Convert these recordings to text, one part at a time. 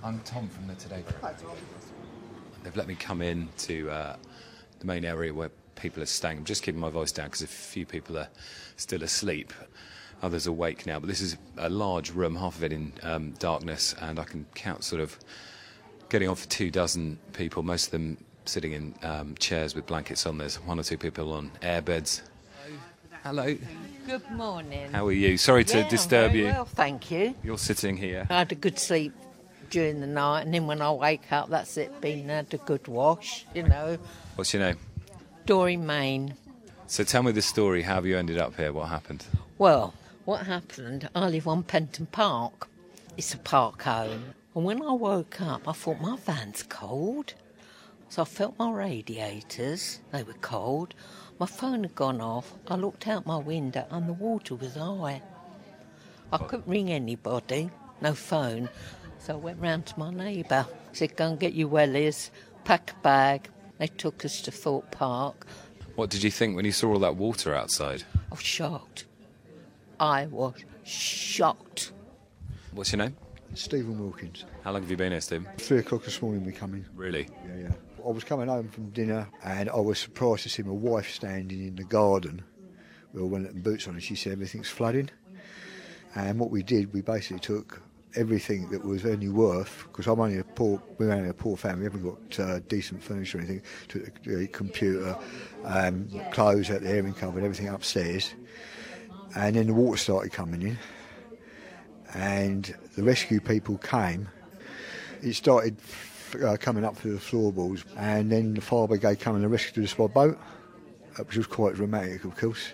I'm Tom from the Today Press. They've let me come in to the main area where people are staying. I'm just keeping my voice down because a few people are still asleep. Others are awake now. But this is a large room, half of it in darkness, and I can count sort of getting on for 24 people, most of them sitting in chairs with blankets on. There's one or two people on air beds. Hello. Good morning. How are you? Sorry to disturb you. Well, thank you. You're sitting here. I had a good sleep during the night, and then when I wake up, that's it, had a good wash, you know. What's your name? Doreen Main. So tell me the story. How have you ended up here? What happened? Well, what happened, I live on Penton Park. It's a park home. And when I woke up, I thought my van's cold. So I felt my radiators, they were cold. My phone had gone off. I looked out my window and the water was high. I couldn't ring anybody, no phone. So I went round to my neighbour. Said, go and get your wellies, pack a bag. They took us to Thorpe Park. What did you think when you saw all that water outside? I was shocked. I was shocked. What's your name? Stephen Wilkins. How long have you been here, Stephen? 3 o'clock this morning we come in. Really? Yeah. I was coming home from dinner and I was surprised to see my wife standing in the garden with all one of the boots on, and she said everything's flooding. And what we did, we basically took everything that was any worth, because we're only a poor family, we haven't got decent furniture or anything, took the computer, clothes out the airing cupboard, everything upstairs. And then the water started coming in and the rescue people came. It started coming up through the floorboards, and then the fire brigade came and rescued us by boat, which was quite dramatic, of course.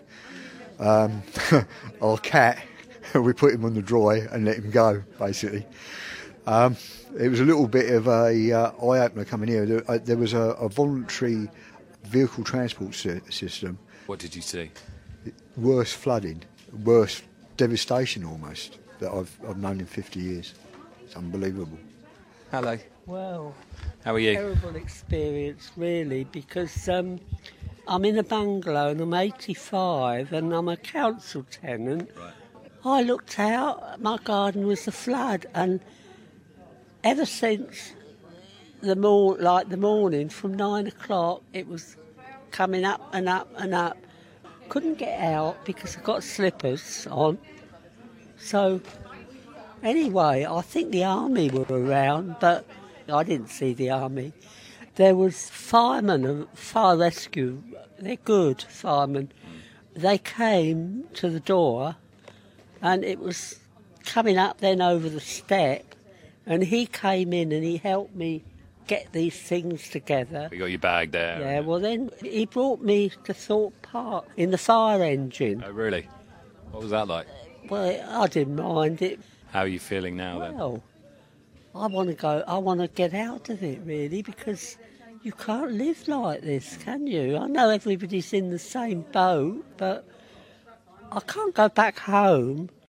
Our cat, we put him on the dry and let him go, basically. It was a little bit of a eye-opener coming here. There was a voluntary vehicle transport system. What did you see? Worst flooding, worst devastation almost that I've known in 50 years. It's unbelievable. Hello. Well, how are you? Terrible experience, really, because I'm in a bungalow and I'm 85 and I'm a council tenant. Right. I looked out, my garden was a flood, and ever since the morning from 9 o'clock, it was coming up and up and up. Couldn't get out because I got slippers on. So anyway, I think the army were around, but I didn't see the army. There was firemen and fire rescue. They're good firemen. They came to the door and it was coming up then over the step, and he came in and he helped me get these things together. You got your bag there. Yeah, well then he brought me to Thorpe Park in the fire engine. Oh, really? What was that like? Well, I didn't mind it. How are you feeling now then? Well, I want to get out of it, really, because you can't live like this, can you? I know everybody's in the same boat, but I can't go back home.